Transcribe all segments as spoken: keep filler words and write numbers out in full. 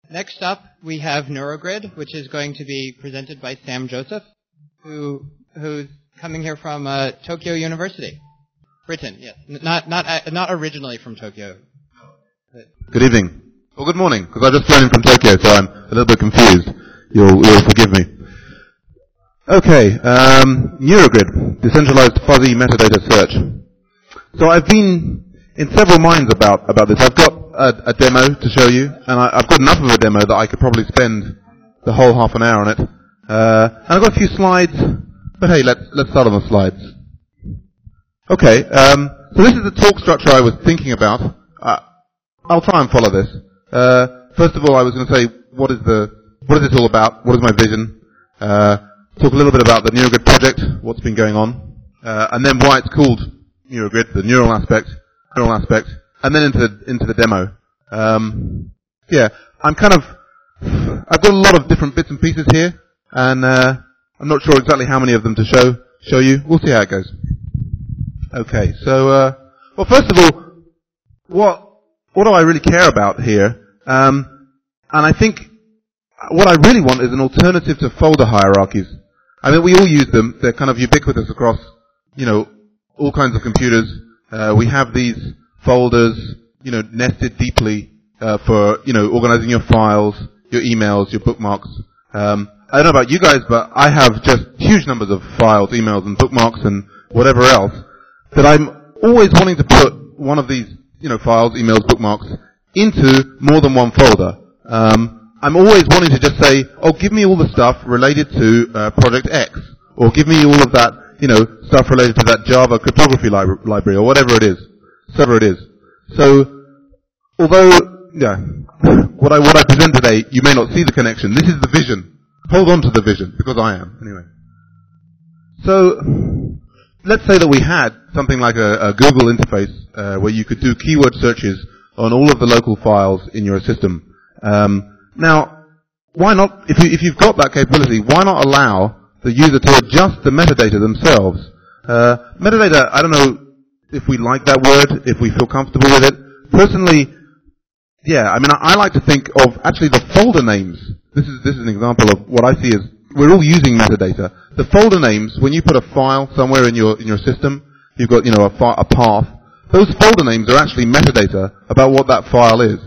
Next up, we have Neurogrid, which is going to be presented by Sam Joseph, who who's coming here from uh, Tokyo University, Britain. Yes, not not uh, not originally from Tokyo. Good evening. Well, good morning, because I just flew in from Tokyo, so I'm a little bit confused. You'll, you'll forgive me. Okay, um, Neurogrid, decentralized fuzzy metadata search. So I've been in several minds about, about this. I've got a, a demo to show you, and I, I've got enough of a demo that I could probably spend the whole half an hour on it. Uh, and I've got a few slides, but hey, let's, let's start on the slides. Okay, um, so this is the talk structure I was thinking about. Uh, I'll try and follow this. Uh, first of all, I was going to say, what is the, what is this all about? What is my vision? Uh, talk a little bit about the Neurogrid project, what's been going on, uh, and then why it's called Neurogrid, the neural aspect, neural aspect, and then into the, into the demo. Um, yeah, I'm kind of, I've got a lot of different bits and pieces here, and uh, I'm not sure exactly how many of them to show show you. We'll see how it goes. Okay, so, uh, well, first of all, what what do I really care about here? Um, and I think what I really want is an alternative to folder hierarchies. I mean, we all use them. They're kind of ubiquitous across, you know, all kinds of computers. Uh, we have these folders, you know, nested deeply uh, for, you know, organizing your files, your emails, your bookmarks. Um, I don't know about you guys, but I have just huge numbers of files, emails, and bookmarks, and whatever else that I'm always wanting to put one of these, you know, files, emails, bookmarks into more than one folder. Um, I'm always wanting to just say, oh, give me all the stuff related to uh, Project X, or give me all of that, you know, stuff related to that Java cryptography li- library, or whatever it is, whatever it is. So, although, yeah, what I what I present today, you may not see the connection. This is the vision. Hold on to the vision, because I am, anyway. So, let's say that we had something like a, a Google interface uh, where you could do keyword searches on all of the local files in your system. Um, now, why not, if, you, if you've got that capability, why not allow the user to adjust the metadata themselves? Uh, metadata, I don't know if we like that word, if we feel comfortable with it. Personally, yeah, I mean, I, I like to think of actually the folder names. This is, this is an example of what I see as, we're all using metadata. The folder names, when you put a file somewhere in your, in your system, you've got, you know, a, fi- a path, those folder names are actually metadata about what that file is.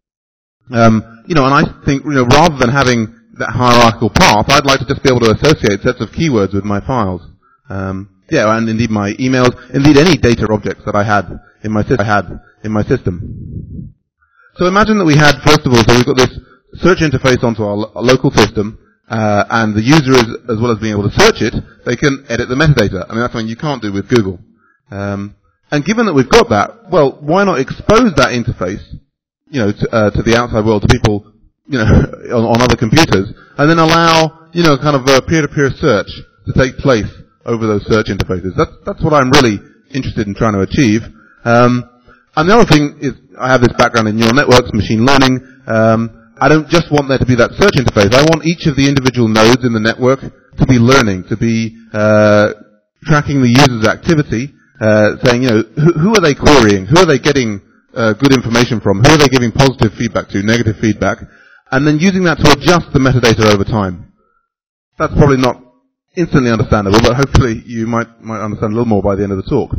Um, you know, and I think, you know, rather than having that hierarchical path, I'd like to just be able to associate sets of keywords with my files. Um, yeah, and indeed my emails, indeed any data objects that I had in my system. I had in my system. So imagine that we had, first of all, so we've got this search interface onto our, lo- our local system, uh, and the user, is, as well as being able to search it, they can edit the metadata. I mean, that's something you can't do with Google. Um, and given that we've got that, well, why not expose that interface, you know, to, uh, to the outside world, to people, you know, on, on other computers, and then allow, you know, kind of a peer-to-peer search to take place over those search interfaces. That's, that's what I'm really interested in trying to achieve. Um, and the other thing is, I have this background in neural networks, machine learning. Um, I don't just want there to be that search interface. I want each of the individual nodes in the network to be learning, to be uh, tracking the user's activity, uh, saying, you know, who, who are they querying? Who are they getting uh, good information from? Who are they giving positive feedback to, negative feedback? And then using that to adjust the metadata over time. That's probably not instantly understandable, but hopefully you might might understand a little more by the end of the talk.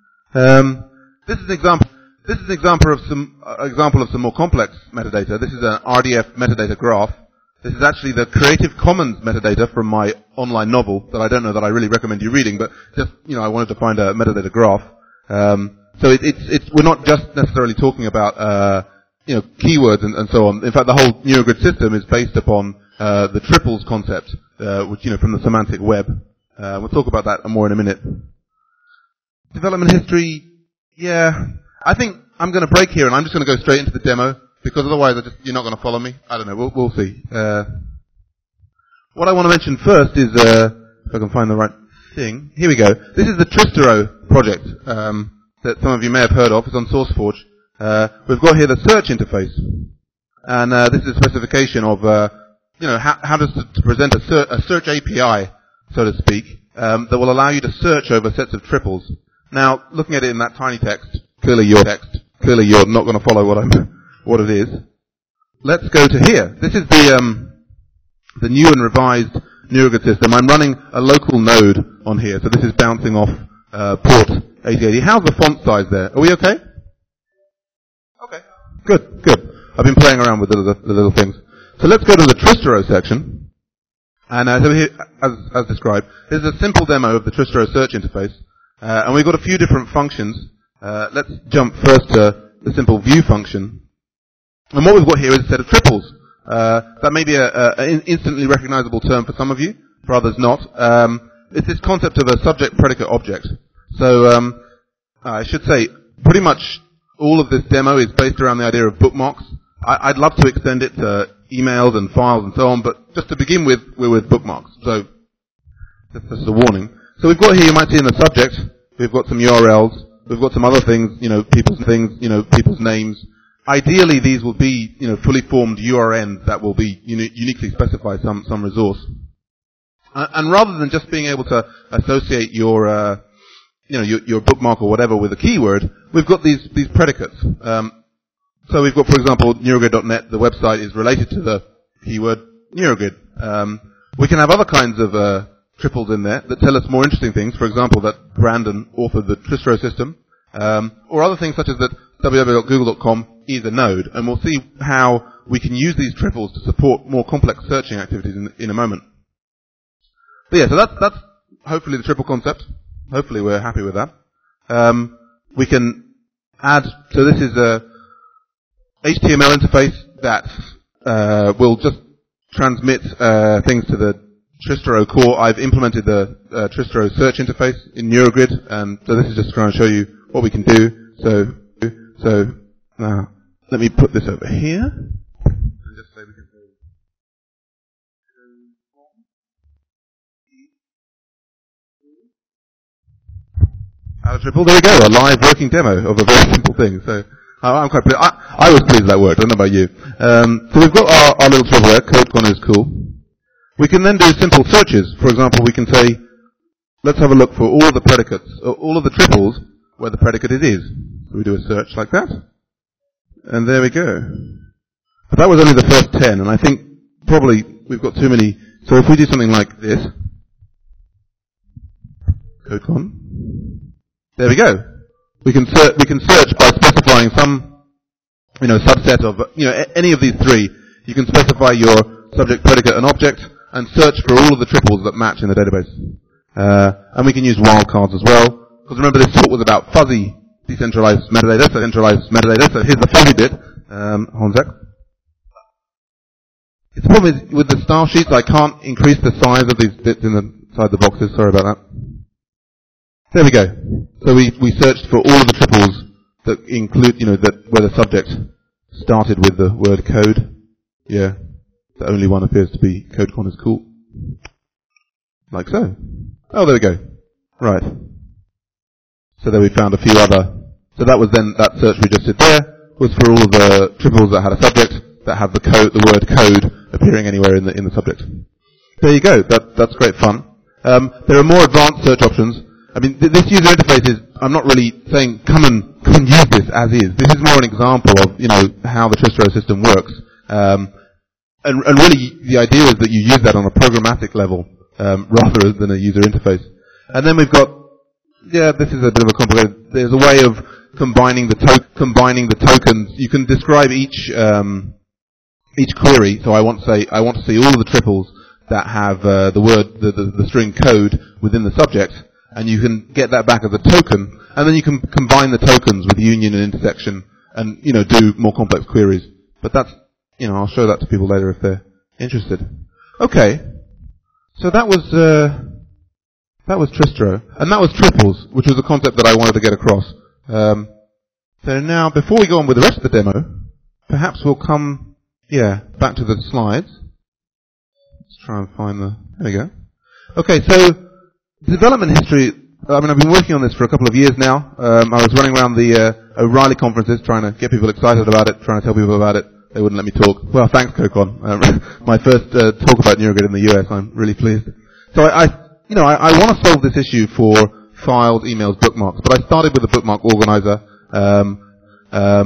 Um, this is an example. This is an example of some uh, example of some more complex metadata. This is an R D F metadata graph. This is actually the Creative Commons metadata from my online novel that I don't know that I really recommend you reading, but just, you know, I wanted to find a metadata graph. Um, so it, it's it's we're not just necessarily talking about uh, you know, keywords and, and so on. In fact, the whole Neurogrid system is based upon uh, the triples concept, uh, which, you know, from the semantic web. Uh, we'll talk about that more in a minute. Development history, yeah. I think I'm going to break here and I'm just going to go straight into the demo, because otherwise I just, you're not going to follow me. I don't know. We'll, we'll see. Uh, what I want to mention first is, uh, if I can find the right thing. Here we go. This is the Tristero project um, that some of you may have heard of. It's on SourceForge. Uh, we've got here the search interface, and uh, this is a specification of, uh, you know, how, how does to, to present a, ser- a search A P I, so to speak, um, that will allow you to search over sets of triples. Now, looking at it in that tiny text, clearly your text, clearly you're not going to follow what I'm, what it is. let's go to here. This is the um, the new and revised NeuroGrid system. I'm running a local node on here, so this is bouncing off uh, port eighty eighty. How's the font size there? Are we okay? Okay. Good, good. I've been playing around with the, the, the little things. So let's go to the Tristero section. And uh, so here, as, as described, this is a simple demo of the Tristero search interface. Uh, and we've got a few different functions. Uh, let's jump first to the simple view function. And what we've got here is a set of triples. Uh, that may be an instantly recognizable term for some of you, for others not. Um, it's this concept of a subject predicate object. So um, I should say, pretty much all of this demo is based around the idea of bookmarks. I, I'd love to extend it to emails and files and so on, but just to begin with, we're with bookmarks. So that's just a warning. So we've got here, you might see in the subject, we've got some U R Ls, we've got some other things, you know, people's things, you know, people's names. Ideally, these will be, you know, fully formed U R Ns that will be uni- uniquely specify some, some resource. Uh, and rather than just being able to associate your, uh, you know, your, your bookmark or whatever with a keyword, we've got these, these predicates. Um, so we've got, for example, neurogrid dot net, the website is related to the keyword neurogrid. Um, we can have other kinds of, uh, triples in there that tell us more interesting things. For example, that Brandon authored the Tristero system, um, or other things such as that w w w dot google dot com is a node, and we'll see how we can use these triples to support more complex searching activities in, in a moment. But yeah, so that's, that's hopefully the triple concept. Hopefully we're happy with that. Um, we can add, so this is a H T M L interface that uh, will just transmit uh, things to the Tristero core. I've implemented the uh, Tristero search interface in NeuroGrid, and so this is just trying to show you what we can do. So, so now let me put this over here. And just say we can Add a triple. There we go, a live working demo of a very simple thing. So I'm quite pleased. I, I was pleased that worked. I don't know about you. Um, so we've got our, our little triple there. CodeCon is cool. We can then do simple searches. For example, we can say, let's have a look for all of the predicates, or all of the triples where the predicate it is. So we do a search like that. And there we go. But that was only the first ten, and I think probably we've got too many. So if we do something like this, CodeCon, there we go. We can search, we can search by specifying some, you know, subset of, you know, a- any of these three. You can specify your subject, predicate, and object, and search for all of the triples that match in the database. Uh, and we can use wildcards as well. Because remember, this talk was about fuzzy decentralized metadata, so centralized metadata. So here's the fuzzy bit. Um, hold on a sec. The problem is with the style sheets, I can't increase the size of these bits in the, inside the boxes. Sorry about that. There we go. So we, we searched for all of the triples that include, you know, that where the subject started with the word code. Yeah. The only one appears to be CodeCon is cool. Like so. Oh, there we go. Right. So then we found a few other. So that was then, that search we just did there was for all of the triples that had a subject that have the code, the word code appearing anywhere in the, in the subject. There you go. That, that's great fun. Um, there are more advanced search options. I mean, th- this user interface is, I'm not really saying come and, come and use this as is. This is more an example of, you know, how the Tristero system works. Um, and, and really the idea is that you use that on a programmatic level, um, rather than a user interface. And then we've got, yeah, this is a bit of a complicated, there's a way of combining the to- combining the tokens. You can describe each, um, each query. So I want to say, I want to see all of the triples that have, uh, the word, the, the, the string code within the subject. And you can get that back as a token, and then you can combine the tokens with union and intersection, and you know do more complex queries. But that's, you know, I'll show that to people later if they're interested. Okay, so that was uh, that was Tristero, and that was triples, which was a concept that I wanted to get across. Um, so now, before we go on with the rest of the demo, perhaps we'll come, yeah, back to the slides. Let's try and find the. There we go. Okay, so. Development history, I mean, I've been working on this for a couple of years now. Um, I was running around the uh, O'Reilly conferences trying to get people excited about it, trying to tell people about it. They wouldn't let me talk. Well, thanks, CodeCon. Um, my first uh, talk about NeuroGrid in the U S. I'm really pleased. So I, I you know, I, I want to solve this issue for files, emails, bookmarks. But I started with a bookmark organizer. Um, um,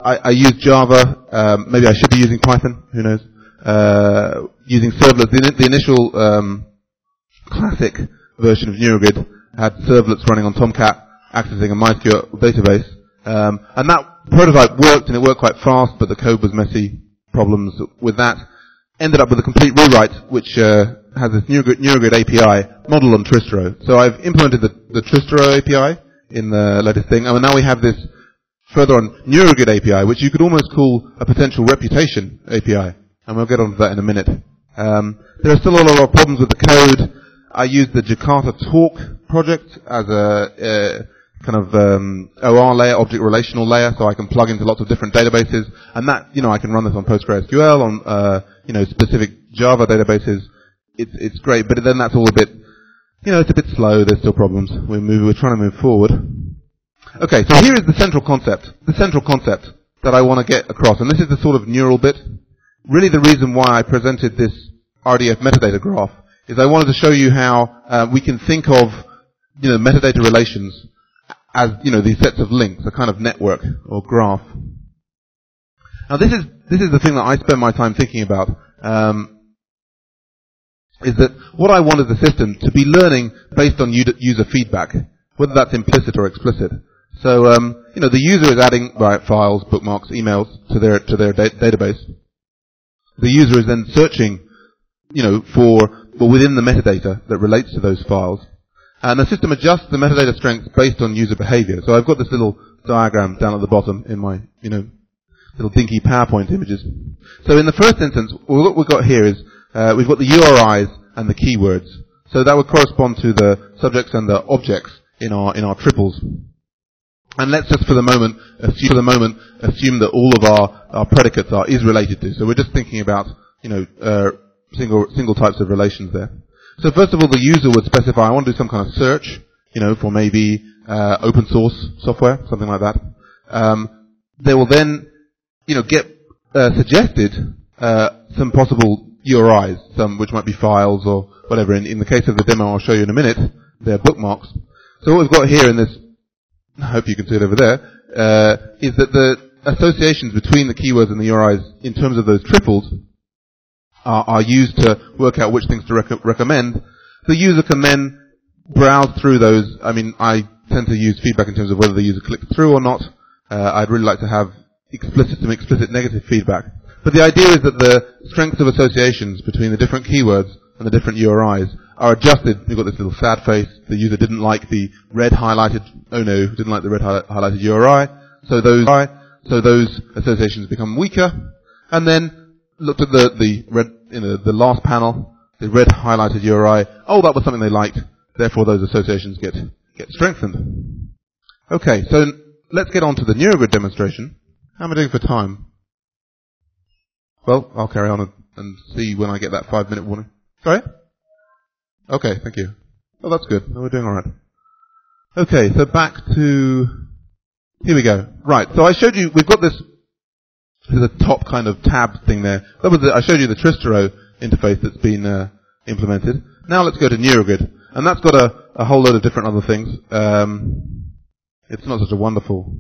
I, I use Java. Um, maybe I should be using Python. Who knows? Uh, using servlets. The, the initial um, classic version of NeuroGrid had servlets running on Tomcat, accessing a MySQL database. Um, and that prototype worked, and it worked quite fast, but the code was messy. Problems with that. Ended up with a complete rewrite, which uh, has this NeuroGrid, NeuroGrid A P I modeled on Tristero. So I've implemented the, the Tristero A P I in the latest thing, and now we have this further on NeuroGrid A P I, which you could almost call a potential reputation A P I, and we'll get onto that in a minute. Um, there are still a lot of problems with the code. I use the Jakarta Talk project as a uh, kind of um, O R layer, object relational layer, so I can plug into lots of different databases, and that, you know, I can run this on PostgreSQL, on uh, you know, specific Java databases. It's it's great, but then that's all a bit, you know, it's a bit slow. There's still problems. We're move, we're trying to move forward. Okay, so here is the central concept, the central concept that I want to get across, and this is the sort of neural bit. Really the reason why I presented this R D F metadata graph is I wanted to show you how uh, we can think of, you know, metadata relations as, you know, these sets of links, a kind of network or graph. Now this is, this is the thing that I spend my time thinking about, um, is that what I want is the system to be learning based on user feedback, whether that's implicit or explicit. So, um, you know, the user is adding right, files, bookmarks, emails to their to their da- database. The user is then searching, you know, for, for within the metadata that relates to those files, and the system adjusts the metadata strength based on user behavior. So I've got this little diagram down at the bottom in my, you know, little dinky PowerPoint images. So in the first instance, what we've got here is uh, we've got the U R Is and the keywords. So that would correspond to the subjects and the objects in our in our triples. And let's just for the moment assume, for the moment assume that all of our, our predicates are is related to. So we're just thinking about, you know, uh, single single types of relations there. So first of all, the user would specify, I want to do some kind of search, you know, for maybe uh, open source software, something like that. Um, they will then, you know, get uh, suggested uh, some possible U R Is, some which might be files or whatever. In, in the case of the demo I'll show you in a minute, they're bookmarks. So what we've got here in this, I hope you can see it over there, uh, is that the associations between the keywords and the U R Is in terms of those triples are, are used to work out which things to rec- recommend. The user can then browse through those. I mean, I tend to use feedback in terms of whether the user clicks through or not. Uh, I'd really like to have explicit some explicit negative feedback. But the idea is that the strengths of associations between the different keywords and the different U R Is are adjusted. You've got this little sad face. The user didn't like the red highlighted, oh no, didn't like the red hi- highlighted U R I. So those, so those associations become weaker. And then looked at the, the red, you know, the last panel, the red highlighted U R I. Oh, that was something they liked. Therefore those associations get, get strengthened. Okay, so let's get on to the NeuroGrid demonstration. How am I doing for time? Well, I'll carry on and, and see when I get that five minute warning. Sorry? Okay, thank you. Oh, that's good. No, we're doing alright. Okay, so back to, here we go. Right, so I showed you, we've got this, the top kind of tab thing there. That was the, I showed you the Tristero interface that's been uh, implemented. Now let's go to NeuroGrid. And that's got a, a whole load of different other things. Um, it's not such a wonderful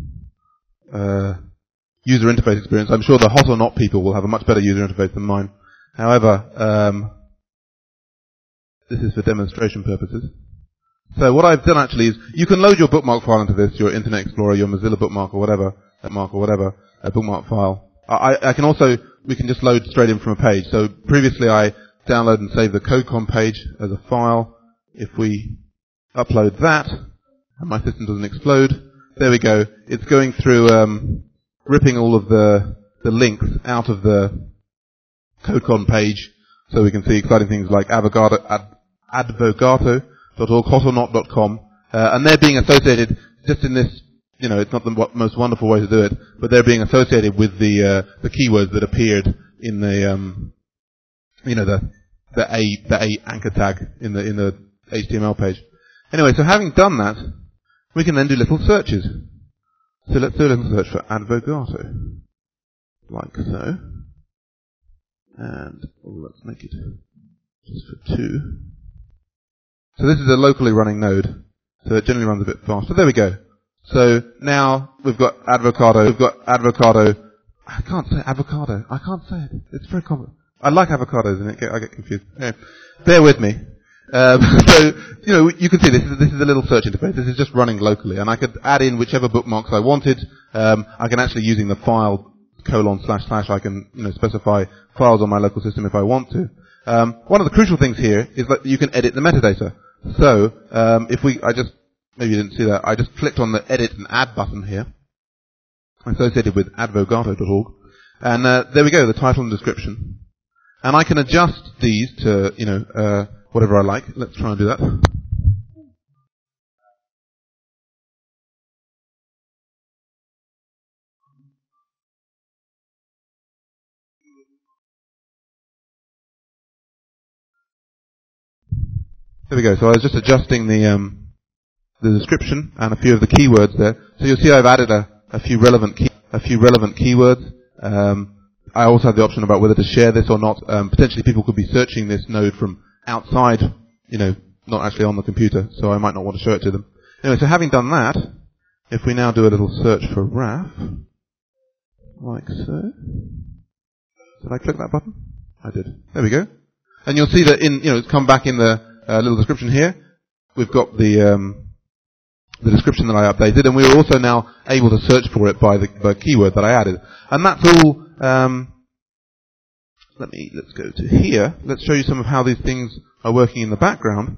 uh, user interface experience. I'm sure the hot or not people will have a much better user interface than mine. However, um, this is for demonstration purposes. So what I've done actually is you can load your bookmark file into this, your Internet Explorer, your Mozilla bookmark or whatever, bookmark or whatever, a bookmark file. I, I can also, we can just load straight in from a page. So previously I download and save the CodeCon page as a file. If we upload that, and my system doesn't explode, there we go. It's going through, um, ripping all of the, the links out of the CodeCon page, so we can see exciting things like Avogato, ad, advogato dot org, hot or not dot com, uh, and they're being associated just in this, you know, it's not the most wonderful way to do it, but they're being associated with the uh, the keywords that appeared in the, um, you know, the the A the A anchor tag in the in the H T M L page. Anyway, so having done that, we can then do little searches. So let's do a little search for Advogato, like so, and oh, let's make it just for two. So this is a locally running node, so it generally runs a bit faster. There we go. So now we've got avocado, we've got avocado. I can't say avocado. I can't say it. It's very common. I like avocados and it get, I get confused. Anyway, bear with me. Um, so, you know, you can see this is, this is a little search interface. This is just running locally, and I could add in whichever bookmarks I wanted. Um, I can actually, using the file colon slash slash, I can, you know, specify files on my local system if I want to. Um, one of the crucial things here is that you can edit the metadata. So, um, if we, I just, maybe you didn't see that, I just clicked on the edit and add button here, associated with advogato dot org, and uh, there we go, the title and description. And I can adjust these to, you know, uh, whatever I like. Let's try and do that. There we go. So I was just adjusting the um, the description and a few of the keywords there. So you'll see I've added a, a few relevant key, a few relevant keywords. Um, I also have the option about whether to share this or not. Um, potentially, people could be searching this node from outside, you know, not actually on the computer, so I might not want to show it to them. Anyway, so having done that, if we now do a little search for R A F, like so. Did I click that button? I did. There we go. And you'll see that in, you know, it's come back in the uh, little description here. We've got the um, the description that I updated, and we are also now able to search for it by the by keyword that I added. And that's all. Um, let me let's go to here. Let's show you some of how these things are working in the background.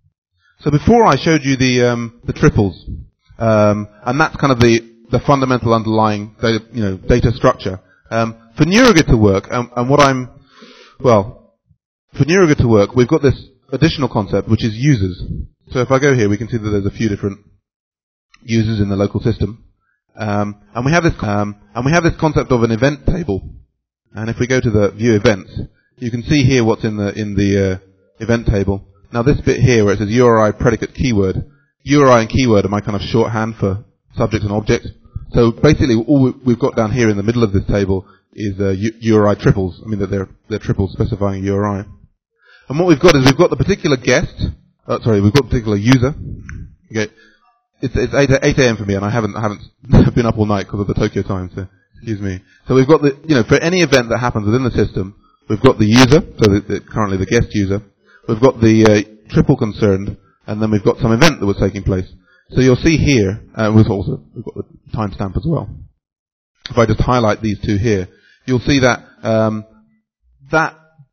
So before I showed you the um, the triples, um, and that's kind of the the fundamental underlying data, you know, data structure. Um, for NeuroGrid to work, um, and what I'm well, for NeuroGrid to work, we've got this additional concept which is users. So if I go here, we can see that there's a few different users in the local system, um, and we have this um, and we have this concept of an event table. And if we go to the view events, you can see here what's in the in the uh, event table. Now this bit here where it says U R I predicate keyword, U R I and keyword are my kind of shorthand for subject and object. So basically, all we've got down here in the middle of this table is uh, U R I triples. I mean that they're they're triples specifying U R I. And what we've got is we've got the particular guest. Uh, sorry, we've got the particular user. Okay. It's, it's eight a.m. for me, and I haven't I haven't been up all night because of the Tokyo time. So excuse me. So we've got the, you know, for any event that happens within the system, we've got the user. So the, the, currently the guest user. We've got the uh, triple concerned, and then we've got some event that was taking place. So you'll see here, uh, we've also we've got the timestamp as well. If I just highlight these two here, you'll see that um, that.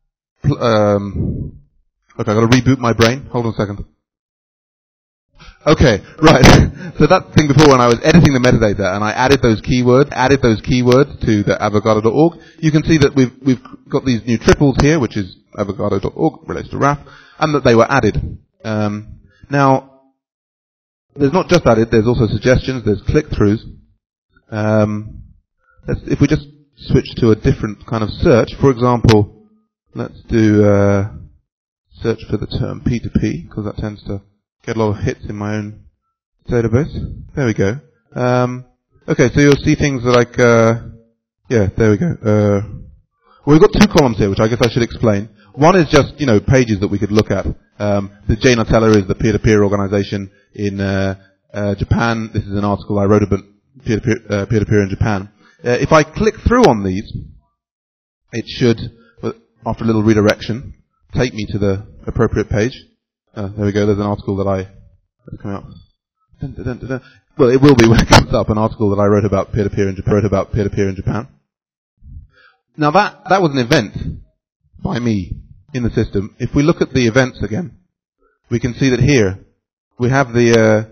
Um, okay, I've got to reboot my brain. Hold on a second. Okay, right. So that thing before, when I was editing the metadata and I added those keywords, added those keywords to the avocado dot org, you can see that we've we've got these new triples here, which is avocado dot org relates to R A F, and that they were added. Um, now, there's not just added. There's also suggestions. There's click-throughs. Um, let's, if we just switch to a different kind of search, for example, let's do uh, search for the term P two P, because that tends to get a lot of hits in my own database. There we go. Um, okay, so you'll see things like, uh, yeah, there we go. Uh, well, we've got two columns here, which I guess I should explain. One is just, you know, pages that we could look at. Um, the J Nutella is the peer-to-peer organization in uh, uh, Japan. This is an article I wrote about peer-to-peer, uh, peer-to-peer in Japan. Uh, if I click through on these, it should, after a little redirection, take me to the appropriate page. Uh, there we go. There's an article that I that's coming up. Dun, dun, dun, dun. Well, it will be when it comes up. An article that I wrote about peer-to-peer in Japan. Wrote about peer-to-peer in Japan. Now that that was an event by me in the system. If we look at the events again, we can see that here we have the uh,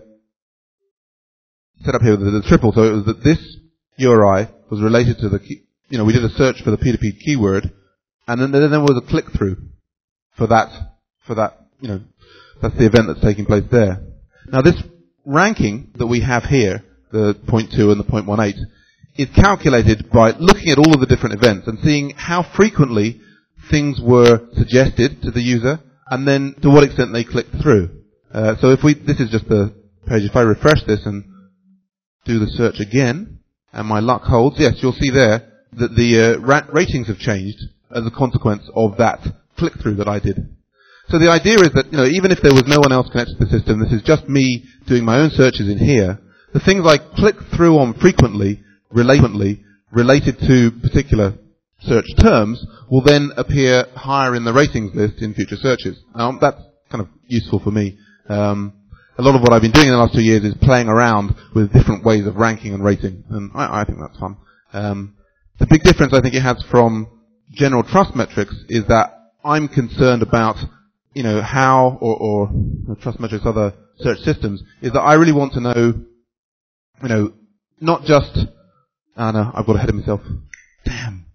set up here the, the triple. So it was that this U R I was related to the key, you know, we did a search for the P two P keyword, and then, then there was a click through for that for that you know. That's the event that's taking place there. Now this ranking that we have here, the zero point two and the zero point one eight, is calculated by looking at all of the different events and seeing how frequently things were suggested to the user and then to what extent they clicked through. Uh, so if we, this is just the page, if I refresh this and do the search again, and my luck holds, yes, you'll see there that the uh, ra- ratings have changed as a consequence of that click-through that I did. So the idea is that, you know, even if there was no one else connected to the system, this is just me doing my own searches in here, the things I click through on frequently, relatedly, related to particular search terms, will then appear higher in the ratings list in future searches. Now, that's kind of useful for me. Um, a lot of what I've been doing in the last two years is playing around with different ways of ranking and rating, and I, I think that's fun. Um, the big difference I think it has from general trust metrics is that I'm concerned about, you know, how, or, or trust metrics, other search systems, is that I really want to know, you know, not just, ah no, I've got ahead of myself. Damn.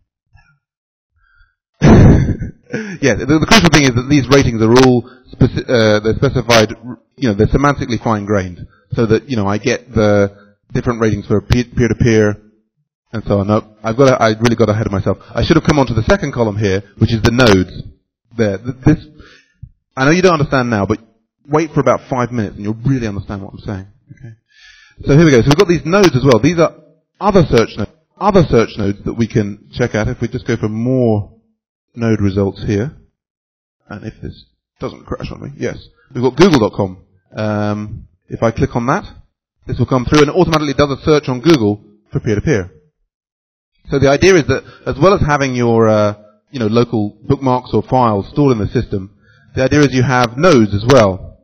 yeah, the, the crucial thing is that these ratings are all speci- uh, they're specified, you know, they're semantically fine-grained, so that, you know, I get the different ratings for peer- peer-to-peer and so on. No, I've got, to, I really got ahead of myself. I should have come on to the second column here, which is the nodes. There, this, I know you don't understand now, but wait for about five minutes and you'll really understand what I'm saying. Okay. So here we go. So we've got these nodes as well. These are other search nodes, other search nodes that we can check out. If we just go for more node results here, and if this doesn't crash on me, yes, we've got google dot com. Um, if I click on that, this will come through and it automatically does a search on Google for peer-to-peer. So the idea is that as well as having your uh, you know, local bookmarks or files stored in the system, the idea is you have nodes as well.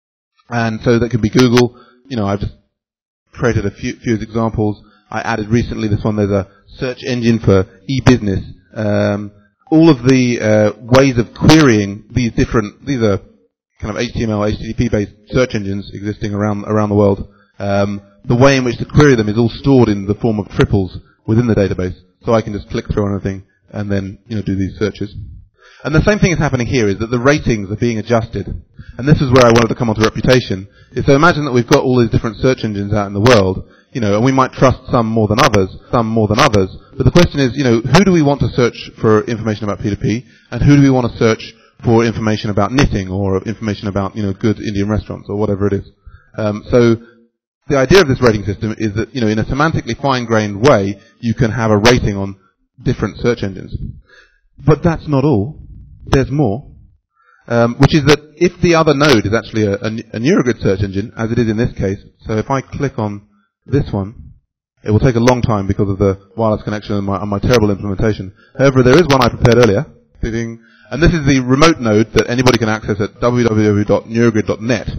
And so that can be Google. You know, I've just created a few, few examples. I added recently this one. There's a search engine for e-business. Um, all of the uh, ways of querying these different, these are kind of H T M L, H T T P-based search engines existing around around the world. Um, the way in which to query them is all stored in the form of triples within the database. So I can just click through on anything and then, you know, do these searches. And the same thing is happening here, is that the ratings are being adjusted. And this is where I wanted to come on to reputation. Is so imagine that we've got all these different search engines out in the world, you know, and we might trust some more than others, some more than others. But the question is, you know, who do we want to search for information about P two P, and who do we want to search for information about knitting, or information about, you know, good Indian restaurants, or whatever it is. Um, so the idea of this rating system is that, you know, in a semantically fine-grained way, you can have a rating on different search engines. But that's not all. There's more, um, which is that if the other node is actually a, a, a NeuroGrid search engine, as it is in this case, so if I click on this one, it will take a long time because of the wireless connection and my, and my terrible implementation. However, there is one I prepared earlier, and this is the remote node that anybody can access at w w w dot neurogrid dot net.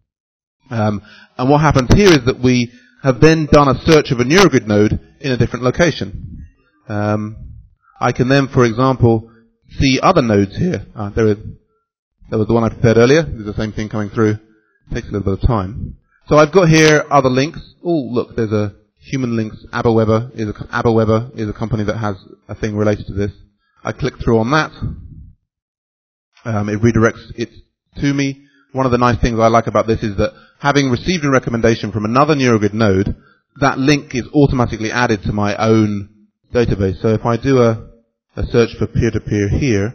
Um, and what happens here is that we have then done a search of a NeuroGrid node in a different location. Um, I can then, for example, see other nodes here. Ah, there, is, there was the one I prepared earlier. There's the same thing coming through. It takes a little bit of time. So I've got here other links. Oh, look, there's a Human Links. ABBAWeber is a, ABBAWeber is a company that has a thing related to this. I click through on that. Um, it redirects it to me. One of the nice things I like about this is that having received a recommendation from another NeuroGrid node, that link is automatically added to my own database. So if I do a, a search for peer-to-peer here,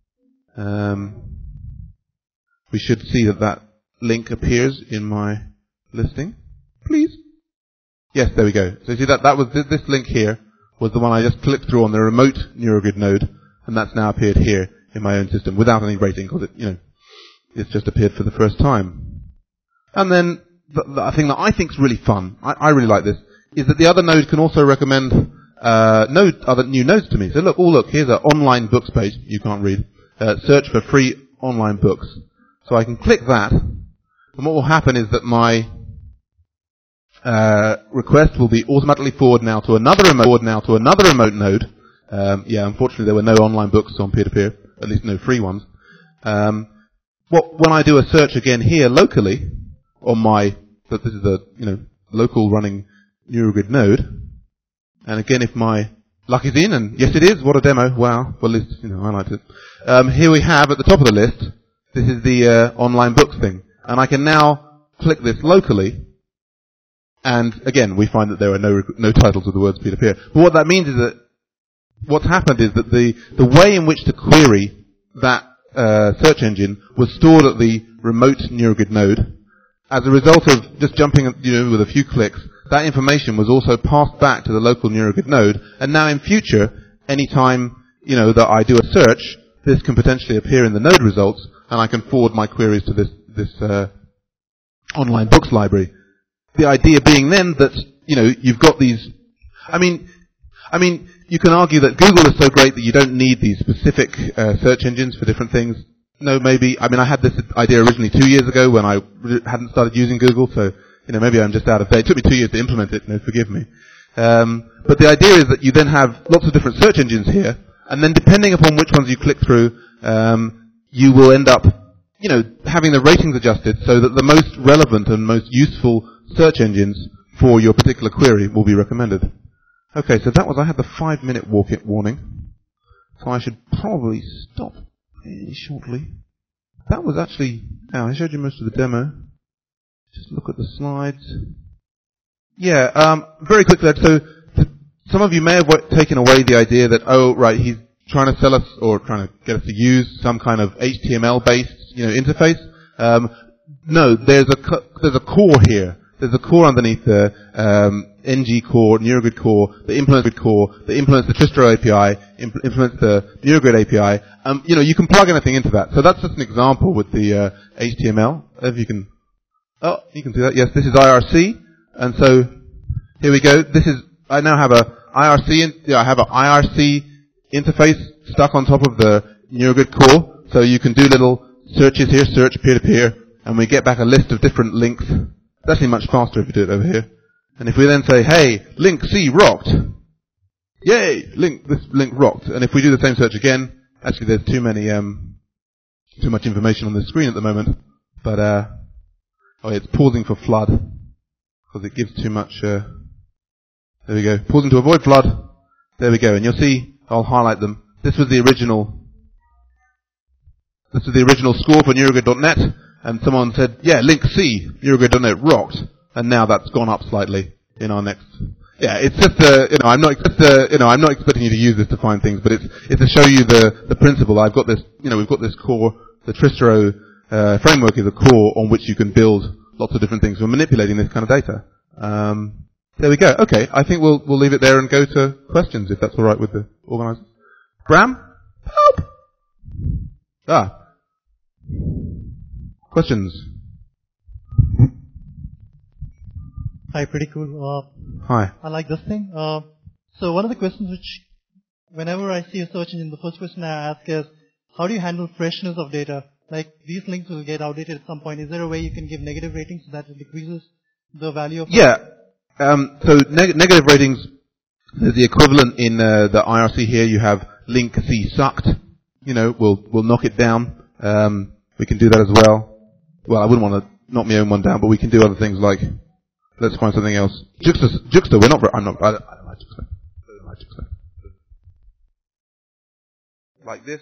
um, we should see that that link appears in my listing. Please. Yes, there we go. So you see that that was th- this link here was the one I just clicked through on the remote NeuroGrid node, and that's now appeared here in my own system without any rating, because it, you know, it's just appeared for the first time. And then the, the thing that I think is really fun, I, I really like this, is that the other node can also recommend uh, node, other new nodes to me. So look, oh look, here's an online books page you can't read. Uh, search for free online books. So I can click that, and what will happen is that my uh, request will be automatically forwarded now to another remote, forward now to another remote node. Um, yeah, unfortunately there were no online books on peer-to-peer, at least no free ones. Um, what when I do a search again here locally on my, but this is a you know local running NeuroGrid node, and again if my luck is in, and yes it is, what a demo, wow, well at least you know I liked it. Um, here we have at the top of the list, this is the uh, online books thing, and I can now click this locally. And again, we find that there are no no titles with the words peer-to-peer. But what that means is that what's happened is that the the way in which to query that uh, search engine was stored at the remote NeuroGrid node. As a result of just jumping, you know, with a few clicks, that information was also passed back to the local NeuroGrid node. And now in future, any time you know that I do a search, this can potentially appear in the node results, and I can forward my queries to this this uh, online books library. the idea being then that, you know, you've got these, I mean, I mean, you can argue that Google is so great that you don't need these specific uh, search engines for different things. No, maybe, I mean, I had this idea originally two years ago when I hadn't started using Google, so, you know, maybe I'm just out of date. It took me two years to implement it, you know, forgive me. Um, but the idea is that you then have lots of different search engines here, and then depending upon which ones you click through, um, you will end up, you know, having the ratings adjusted so that the most relevant and most useful search engines for your particular query will be recommended. Okay, so that was, I had the five minute walk it warning, so I should probably stop really shortly. That was actually, now I showed you most of the demo. Just look at the slides. Yeah, um, very quickly, so some of you may have taken away the idea that, oh, right, he's trying to sell us or trying to get us to use some kind of H T M L-based, you know, interface. Um, no, there's a there's a core here. There's a core underneath the um, N G core, NeuroGrid core, that implements the core, that implements the Tristro A P I, impl- implements the NeuroGrid A P I. Um, you know, you can plug anything into that. So that's just an example with the uh, H T M L. If you can, oh, you can see that. Yes, this is I R C. And so, here we go. This is, I now have a I R C, in, yeah, I have an I R C interface stuck on top of the NeuroGrid core. So you can do little searches here, search peer-to-peer, and we get back a list of different links. It's actually much faster if you do it over here. And if we then say, hey, link C rocked. Yay, link, this link rocked. And if we do the same search again, actually there's too many, um, too much information on the screen at the moment. But, uh, oh, it's pausing for flood. Because it gives too much, uh, there we go. Pausing to avoid flood. There we go. And you'll see, I'll highlight them. This was the original, this was the original score for NeuroGrid dot net. And someone said, yeah, link C, NeuroGrid dot net rocked. And now that's gone up slightly in our next, yeah, it's just, uh, you know, I'm not, just, uh, you know, I'm not expecting you to use this to find things, but it's, it's to show you the, the principle. I've got this, you know, we've got this core, the Tristro, uh, framework is a core on which you can build lots of different things for manipulating this kind of data. Um, there we go. Okay, I think we'll we'll leave it there and go to questions if that's all right with the organisers. Bram, help! Ah, questions. Hi, pretty cool. Uh, Hi. I like this thing. Uh, so one of the questions which, whenever I see a search engine, the first question I ask is, how do you handle freshness of data? Like, these links will get outdated at some point. Is there a way you can give negative ratings so that it decreases the value of... Yeah. Um, so neg- negative ratings, there's the equivalent in uh, the I R C here. You have link C sucked. You know, we'll we'll knock it down. Um, we can do that as well. Well, I wouldn't want to knock my own one down, but we can do other things like, let's find something else. Juxta, Juxta, we're not, I'm not, I don't, I don't like Juxta. I don't like Juxta. Like this.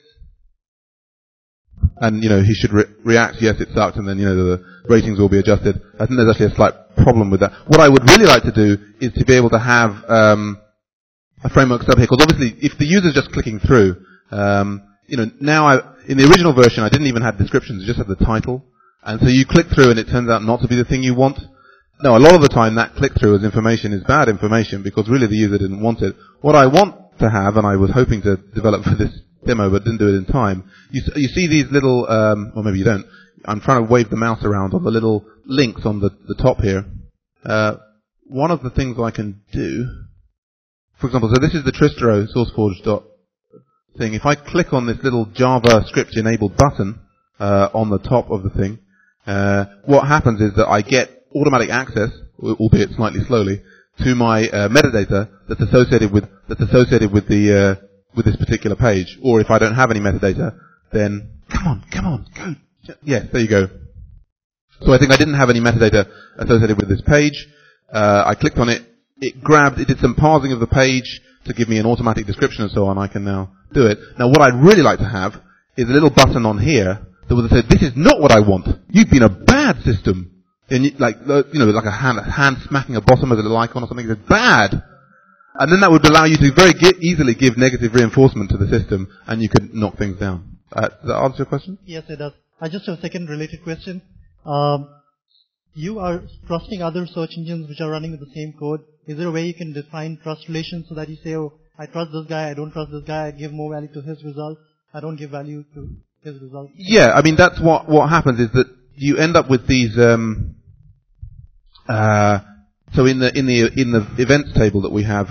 And, you know, he should re- react, yes, it sucked, and then, you know, the, the ratings will be adjusted. I think there's actually a slight problem with that. What I would really like to do is to be able to have um, a framework sub here, because obviously, if the user's just clicking through, um, you know, now I, in the original version, I didn't even have descriptions, I just had the title. And so you click through and it turns out not to be the thing you want. No, a lot of the time that click-through as information is bad information because really the user didn't want it. What I want to have, and I was hoping to develop for this demo but didn't do it in time, you, you see these little, um, or maybe you don't, I'm trying to wave the mouse around on the little links on the, the top here. Uh, one of the things I can do, for example, so this is the Tristro SourceForge dot thing. If I click on this little JavaScript enabled button uh, on the top of the thing, uh, what happens is that I get automatic access, albeit slightly slowly, to my uh, metadata that's associated with that's associated with the uh, with this particular page. Or if I don't have any metadata, then come on, come on, go. Yes, there you go. So I think I didn't have any metadata associated with this page. Uh, I clicked on it. It grabbed. It did some parsing of the page to give me an automatic description and so on. I can now do it. Now, what I'd really like to have is a little button on here that would say, "This is not what I want. You've been a bad system." And you, like, you know, like a hand, hand smacking a bottom of a little icon or something. It's bad. And then that would allow you to very ge- easily give negative reinforcement to the system, and you could knock things down. Uh, does that answer your question? Yes, it does. I just have a second related question. Um, you are trusting other search engines which are running with the same code. Is there a way you can define trust relations so that you say, oh, I trust this guy, I don't trust this guy, I give more value to his result, I don't give value to his result? Yeah, I mean, that's what, what happens is that you end up with these, um, uh, so in the in the in the events table that we have,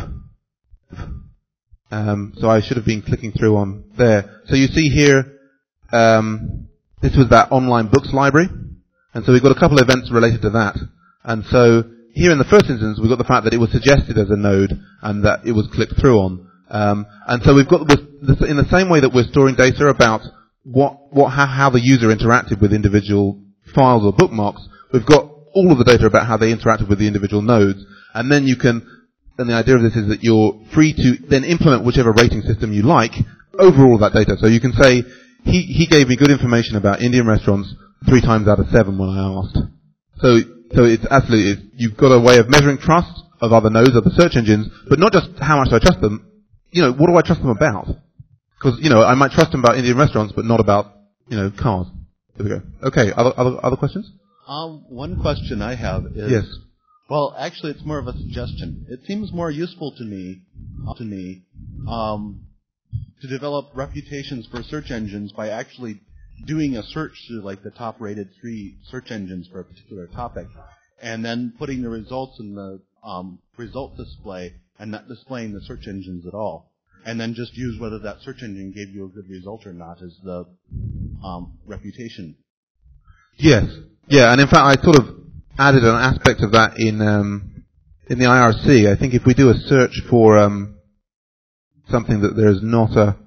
um, so I should have been clicking through on there. So you see here, um, this was that online books library, and so we've got a couple of events related to that. And so here in the first instance, we've got the fact that it was suggested as a node and that it was clicked through on. Um, and so we've got this, this in the same way that we're storing data about what what how, how the user interacted with individual files or bookmarks. We've got all of the data about how they interacted with the individual nodes, and then you can, and the idea of this is that you're free to then implement whichever rating system you like over all of that data. So you can say, he, he gave me good information about Indian restaurants three times out of seven when I asked. So, so it's absolutely, it's, you've got a way of measuring trust of other nodes, other search engines, but not just how much do I trust them, you know, what do I trust them about? Because, you know, I might trust them about Indian restaurants, but not about, you know, cars. There we go. Okay, other, other, other questions? Um, one question I have is, yes. Well, actually, it's more of a suggestion. It seems more useful to me, uh, to me, um, to develop reputations for search engines by actually doing a search to like the top-rated three search engines for a particular topic, and then putting the results in the um, result display and not displaying the search engines at all, and then just use whether that search engine gave you a good result or not as the um, reputation. Yes. Yeah, and in fact, I sort of added an aspect of that in um, in the I R C. I think if we do a search for um, something that there is not a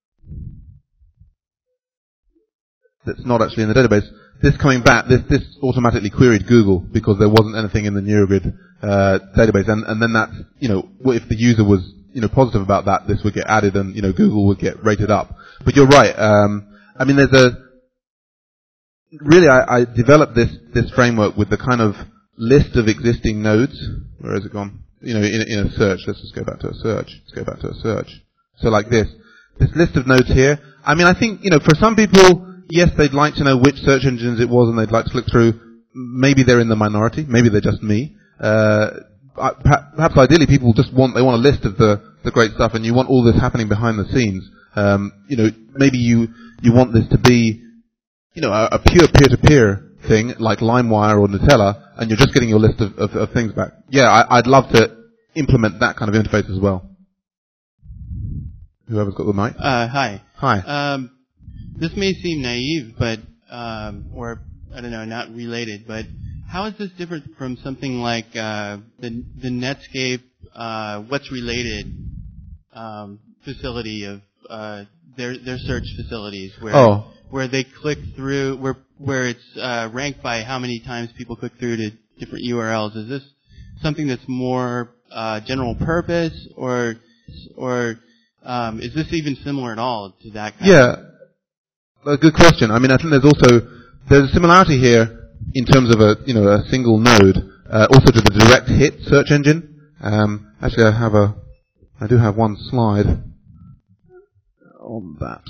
that's not actually in the database, this coming back, this this automatically queried Google because there wasn't anything in the NeuroGrid uh, database, and and then that's, you know, if the user was, you know, positive about that, this would get added, and, you know, Google would get rated up. But you're right. Um, I mean, there's a Really, I, I developed this, this framework with the kind of list of existing nodes. Where has it gone? You know, in, in a search. Let's just go back to a search. Let's go back to a search. So like this. This list of nodes here. I mean, I think, you know, for some people, yes, they'd like to know which search engines it was and they'd like to click through. Maybe they're in the minority. Maybe they're just me. Uh, perhaps ideally people just want, they want a list of the, the great stuff, and you want all this happening behind the scenes. Um, you know, maybe you, you want this to be, you know, a, a pure peer-to-peer thing like LimeWire or Gnutella, and you're just getting your list of, of, of things back. Yeah, I, I'd love to implement that kind of interface as well. Whoever's got the mic. Uh, hi. Hi. Um, this may seem naive, but um, or I don't know, not related. But how is this different from something like uh, the the Netscape uh, What's Related um, facility of uh, their their search facilities where? Oh. Where they click through, where where it's uh, ranked by how many times people click through to different U R Ls. Is this something that's more uh, general purpose, or or um, is this even similar at all to that kind yeah, of? a good question. I mean, I think there's also there's a similarity here in terms of a you know a single node, uh, also to the direct hit search engine. Um, actually, I have a I do have one slide on that.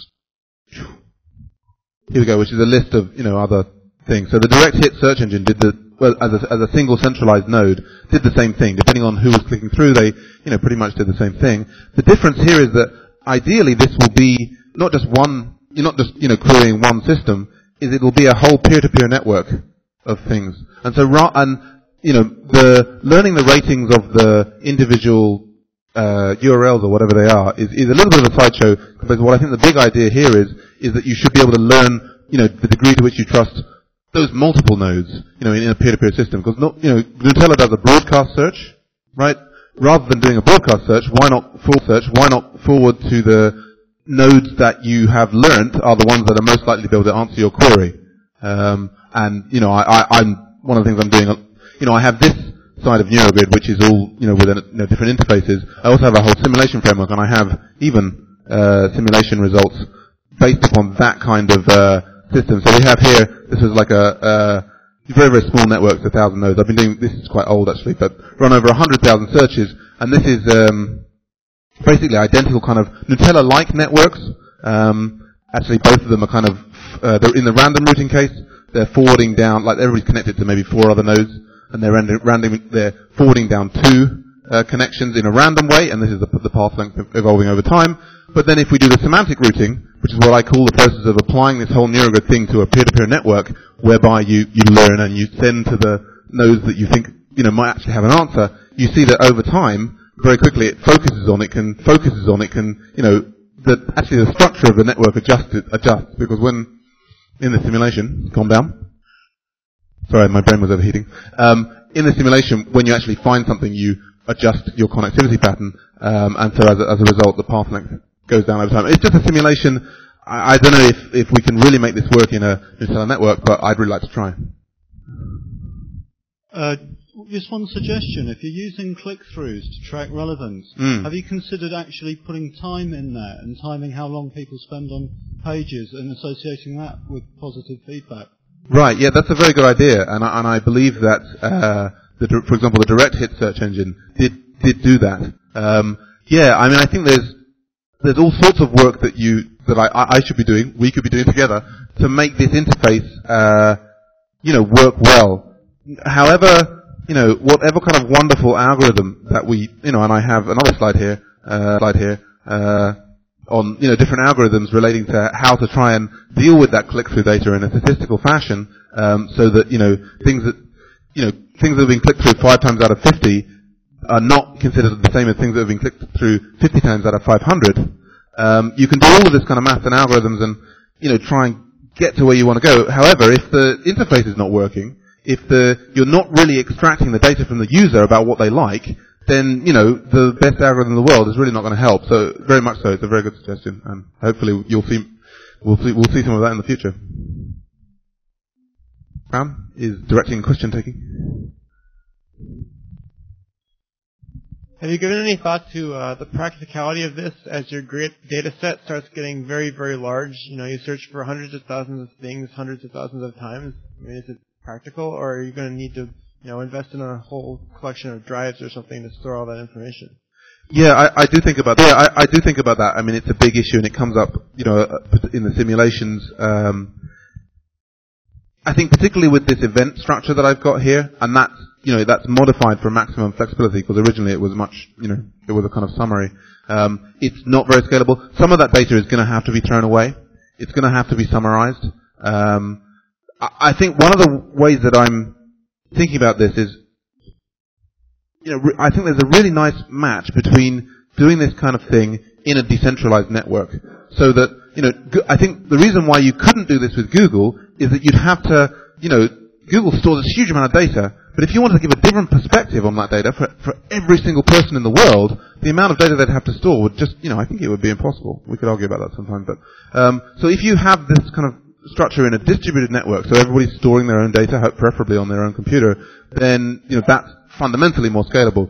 Here we go, which is a list of, you know, other things. So the direct hit search engine did the, well, as a, as a single centralized node, did the same thing. Depending on who was clicking through, they, you know, pretty much did the same thing. The difference here is that ideally this will be not just one, you're not just, you know, querying one system, is it will be a whole peer-to-peer network of things. And so, ra- and, you know, the, learning the ratings of the individual Uh, U R Ls or whatever they are is, is a little bit of a sideshow, because what I think the big idea here is is that you should be able to learn, you know, the degree to which you trust those multiple nodes, you know, in, in a peer-to-peer system. Because, not, you know, Gnutella does a broadcast search, right? Rather than doing a broadcast search, why not forward search? Why not forward to the nodes that you have learnt are the ones that are most likely to be able to answer your query? Um, and you know, I, I, I'm one of the things I'm doing. You know, I have this side of NeuroGrid, which is all, you know, with you know, different interfaces. I also have a whole simulation framework, and I have even uh, simulation results based upon that kind of uh, system. So we have here, this is like a, a very, very small network, a thousand nodes. I've been doing, this is quite old actually, but run over a hundred thousand searches, and this is um, basically identical kind of Gnutella-like networks. Um, actually, both of them are kind of, uh, they're in the random routing case, they're forwarding down, like everybody's connected to maybe four other nodes, and they're random, they're forwarding down two uh, connections in a random way, and this is the, the path length evolving over time. But then if we do the semantic routing, which is what I call the process of applying this whole NeuroGrid thing to a peer-to-peer network, whereby you, you learn and you send to the nodes that you think you know, might actually have an answer, you see that over time, very quickly it focuses on it, can, focuses on it, can, you know, that actually the structure of the network adjusts, adjusts, because when, in the simulation, calm down. Sorry, my brain was overheating. Um, in the simulation, when you actually find something, you adjust your connectivity pattern, um, and so as a, as a result, the path length goes down over time. It's just a simulation. I, I don't know if, if we can really make this work in a neural network, but I'd really like to try. Uh, just one suggestion. If you're using click-throughs to track relevance, mm. have you considered actually putting time in there and timing how long people spend on pages and associating that with positive feedback? Right, yeah, that's a very good idea, and I, and I believe that, uh, the, for example, the direct hit search engine did did do that. Um, yeah, I mean, I think there's there's all sorts of work that you that I, I should be doing, we could be doing together to make this interface, uh, you know, work well. However, you know, whatever kind of wonderful algorithm that we, you know, and I have another slide here, uh, slide here. Uh, on, you know, different algorithms relating to how to try and deal with that click-through data in a statistical fashion, um, so that, you know, things that, you know, things that have been clicked through five times out of fifty are not considered the same as things that have been clicked through fifty times out of five hundred. Um, you can do all of this kind of math and algorithms and, you know, try and get to where you want to go. However, if the interface is not working, if the, you're not really extracting the data from the user about what they like, then, you know, the best algorithm in the world is really not going to help. So, very much so, it's a very good suggestion, and hopefully you'll see, we'll see, we'll see some of that in the future. Ram is directing question taking. Have you given any thought to uh, the practicality of this as your great data set starts getting very, very large? You know, you search for hundreds of thousands of things, hundreds of thousands of times. I mean, is it practical, or are you going to need to, you know, invest in a whole collection of drives or something to store all that information? Yeah, I, I do think about that. Yeah, I, I do think about that. I mean, it's a big issue, and it comes up, you know, in the simulations. Um, I think particularly with this event structure that I've got here, and that's, you know, that's modified for maximum flexibility, because originally it was much, you know, it was a kind of summary. Um, it's not very scalable. Some of that data is going to have to be thrown away. It's going to have to be summarized. Um, I, I think one of the ways that I'm thinking about this is, you know, re- I think there's a really nice match between doing this kind of thing in a decentralized network. So that, you know, go- I think the reason why you couldn't do this with Google is that you'd have to, you know, Google stores a huge amount of data, but if you wanted to give a different perspective on that data for, for every single person in the world, the amount of data they'd have to store would just, you know, I think it would be impossible. We could argue about that sometime, but, um, so if you have this kind of structure in a distributed network, so everybody's storing their own data, preferably on their own computer, then, you know, that's fundamentally more scalable.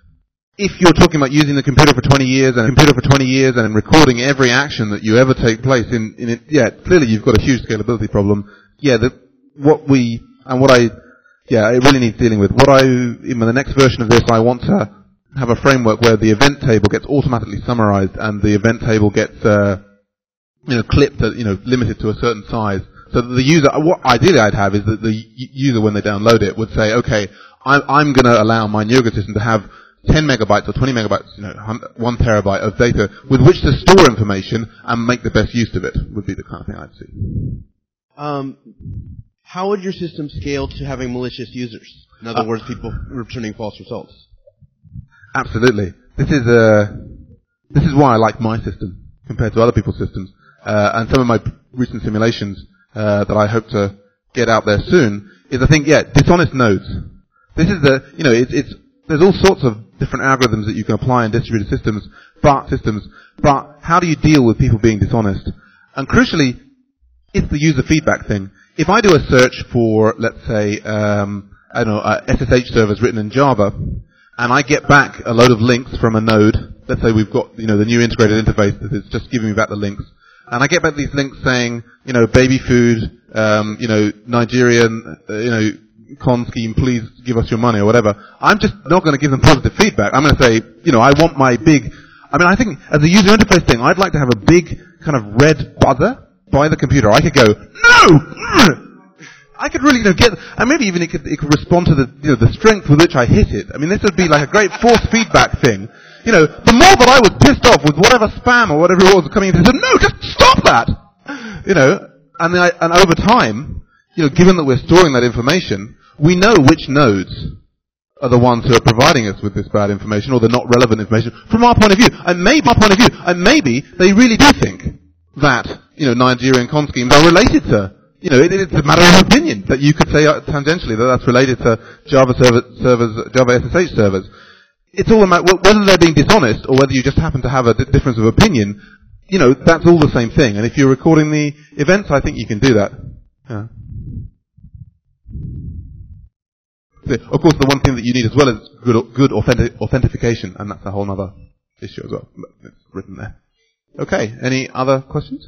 If you're talking about using the computer for twenty years and a computer for twenty years and recording every action that you ever take place in, in it, yeah, clearly you've got a huge scalability problem. Yeah, the, what we, and what I, yeah, it really needs dealing with. What I, in the next version of this, I want to have a framework where the event table gets automatically summarized and the event table gets, uh, you know, clipped, at, you know, limited to a certain size, so that the user, what ideally I'd have is that the user, when they download it, would say, okay, I'm, I'm going to allow my NeuralGrid system to have ten megabytes or twenty megabytes, you know, one terabyte of data with which to store information and make the best use of it, would be the kind of thing I'd see. Um, how would your system scale to having malicious users? In other uh, words, people returning false results. Absolutely. This is, uh, this is why I like my system compared to other people's systems. Uh, and some of my p- recent simulations uh, that I hope to get out there soon is, I think, yeah, dishonest nodes. This is the, you know, it's, it's there's all sorts of different algorithms that you can apply in distributed systems, but systems. But how do you deal with people being dishonest? And crucially, it's the user feedback thing. If I do a search for, let's say, um, I don't know, uh, S S H servers written in Java, and I get back a load of links from a node. Let's say we've got, you know, the new integrated interface that is just giving me back the links. And I get back these links saying, you know, baby food, um, you know, Nigerian, uh, you know, con scheme, please give us your money or whatever. I'm just not going to give them positive feedback. I'm going to say, you know, I want my big, I mean, I think as a user interface thing, I'd like to have a big kind of red buzzer by the computer. I could go, no! I could really, you know, get, and maybe even it could, it could respond to the, you know, the strength with which I hit it. I mean, this would be like a great force feedback thing. You know, the more that I was pissed off with whatever spam or whatever it was coming in, I said, no, just stop that! You know, and, then I, and over time, you know, given that we're storing that information, we know which nodes are the ones who are providing us with this bad information or the not relevant information from our point of view. And maybe our point of view, and maybe they really do think that, you know, Nigerian con schemes are related to, you know, it, it's a matter of opinion that you could say uh, tangentially that that's related to Java server, servers, Java S S H servers. It's all a matter, whether they're being dishonest or whether you just happen to have a d- difference of opinion, you know, that's all the same thing. And if you're recording the events, I think you can do that. Yeah. Of course, the one thing that you need as well is good, good authentic, authentication, and that's a whole other issue as well. It's written there. Okay, any other questions?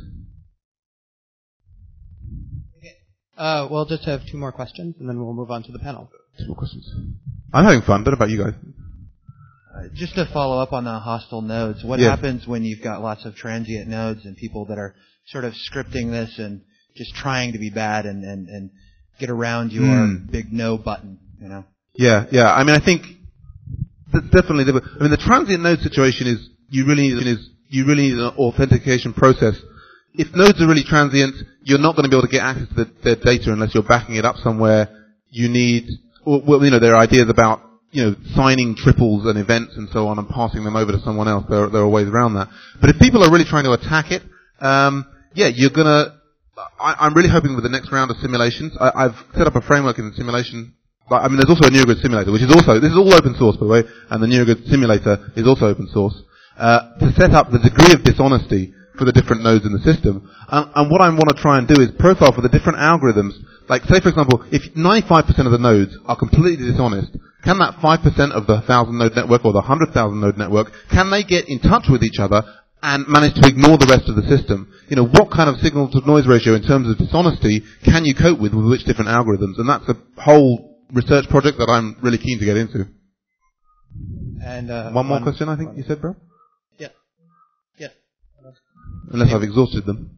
Uh, we'll just have two more questions, and then we'll move on to the panel. Two more questions. I'm having fun. What about you guys? Uh, just to follow up on the hostile nodes, what yes. happens when you've got lots of transient nodes and people that are sort of scripting this and just trying to be bad and, and, and get around your mm. big no button, you know? Yeah, yeah. I mean, I think that's definitely different. I mean, the transient node situation is you really need is you really need an authentication process. If nodes are really transient, you're not going to be able to get access to the, their data unless you're backing it up somewhere. You need, well, you know, there are ideas about, you know, signing triples and events and so on and passing them over to someone else. There are, there are ways around that. But if people are really trying to attack it, um, yeah, you're going to, I'm really hoping with the next round of simulations, I, I've set up a framework in the simulation. I mean, there's also a NeuroGrid simulator, which is also, this is all open source, by the way, and the NeuroGrid simulator is also open source, uh, to set up the degree of dishonesty for the different nodes in the system. And, and what I want to try and do is profile for the different algorithms. Like, say, for example, if ninety-five percent of the nodes are completely dishonest, can that five percent of the one thousand node network or the one hundred thousand node network, can they get in touch with each other and manage to ignore the rest of the system? You know, what kind of signal to noise ratio in terms of dishonesty can you cope with with which different algorithms? And that's a whole research project that I'm really keen to get into. And uh, one more one, question, I think one. You said, bro? Yeah. Yes. Unless I've exhausted them.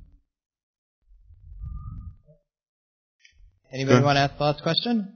Anybody want to ask the last question?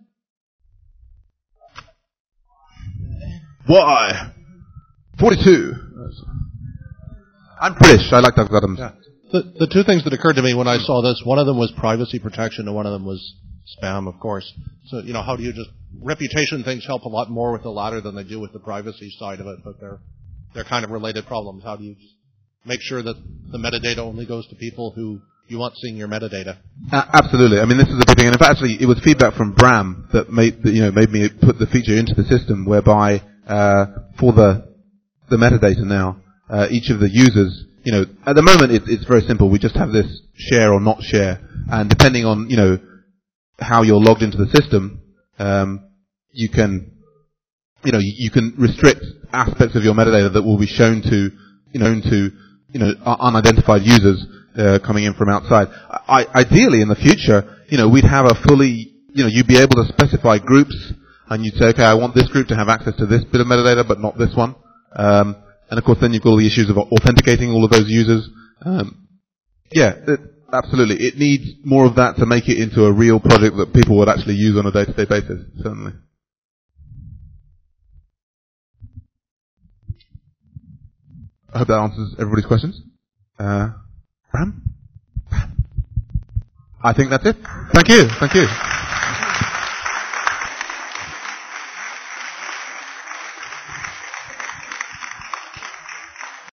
Why? forty-two. I'm British. I like Doug Adams. Yeah. The, the two things that occurred to me when I saw this, one of them was privacy protection and one of them was spam, of course. So, you know, how do you just, reputation things help a lot more with the latter than they do with the privacy side of it, but they're, they're kind of related problems. How do you just make sure that the metadata only goes to people who you want seeing your metadata? Uh, absolutely. I mean, this is a big thing. And in fact, actually, it was feedback from Bram that made, that, you know, made me put the feature into the system whereby, uh, for the, the metadata now, uh, each of the users, you know, at the moment it's, it's very simple. We just have this share or not share. And depending on, you know, how you're logged into the system, um, you can, you know, you, you can restrict aspects of your metadata that will be shown to, you know, to, you know, unidentified users, uh, coming in from outside. I, ideally, in the future, you know, we'd have a fully, you know, you'd be able to specify groups, and you'd say, okay, I want this group to have access to this bit of metadata, but not this one. Um, and of course, then you've got all the issues of authenticating all of those users. Um, yeah, it, absolutely. It needs more of that to make it into a real project that people would actually use on a day-to-day basis, certainly. I hope that answers everybody's questions. Uh, Bram? I think that's it. Thank you. Thank you.